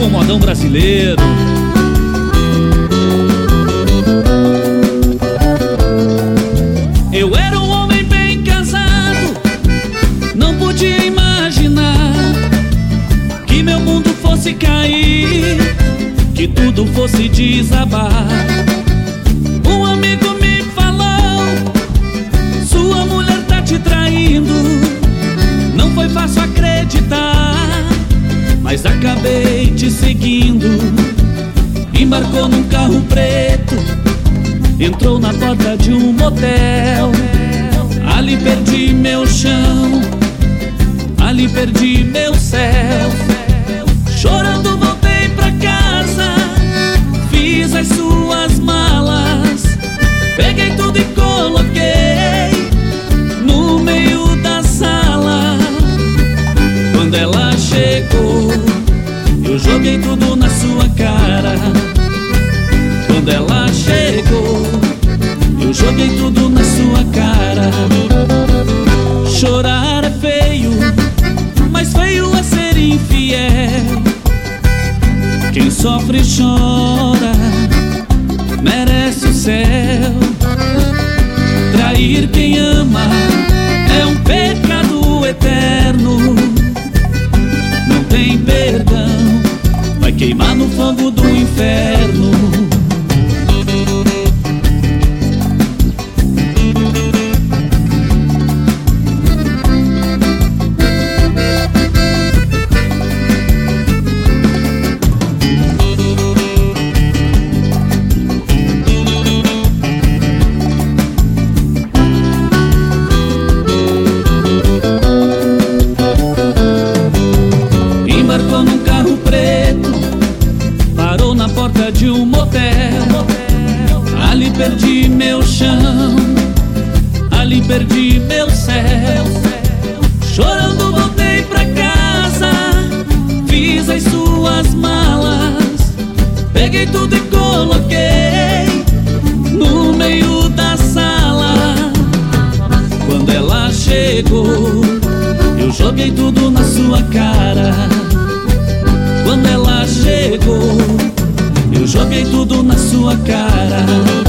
com o modão brasileiro. Eu era um homem bem casado, não podia imaginar que meu mundo fosse cair, que tudo fosse desabar. Um amigo me falou: sua mulher tá te traindo. Não foi fácil acreditar, mas acabei te seguindo. Embarcou num carro preto, entrou na porta de um motel. Ali perdi meu chão, ali perdi meu céu. Chorando voltei pra casa, fiz as suas malas, peguei tudo e coloquei no meio da sala. Quando ela chegou, eu joguei tudo na sua cara. Quando ela chegou, eu joguei tudo na sua cara. Chorar é feio, mas feio é ser infiel. Quem sofre e chora merece o céu. Trair quem ama é um pecado eterno. Não tem perdão, vai queimar no fogo do inferno. Embarcou num carro preto, parou na porta de um motel. Ali perdi meu chão, ali perdi meu céu. Chorando voltei pra casa, fiz as suas malas, peguei tudo e coloquei no meio da sala. Quando ela chegou, eu joguei tudo na sua cara. Quando ela chegou, eu joguei tudo na sua cara.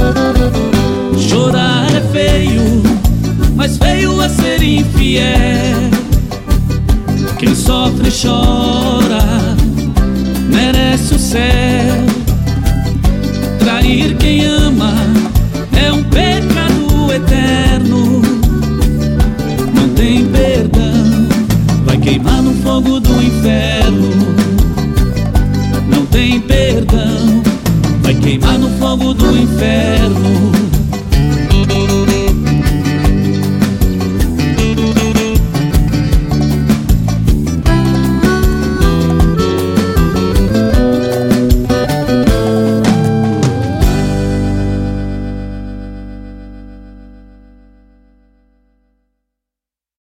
Chorar é feio, mas feio é ser infiel. Quem sofre e chora merece o céu. Trair quem ama é um pecado eterno. Não tem perdão, vai queimar no fogo do inferno. Não tem perdão, vai queimar no fogo do inferno.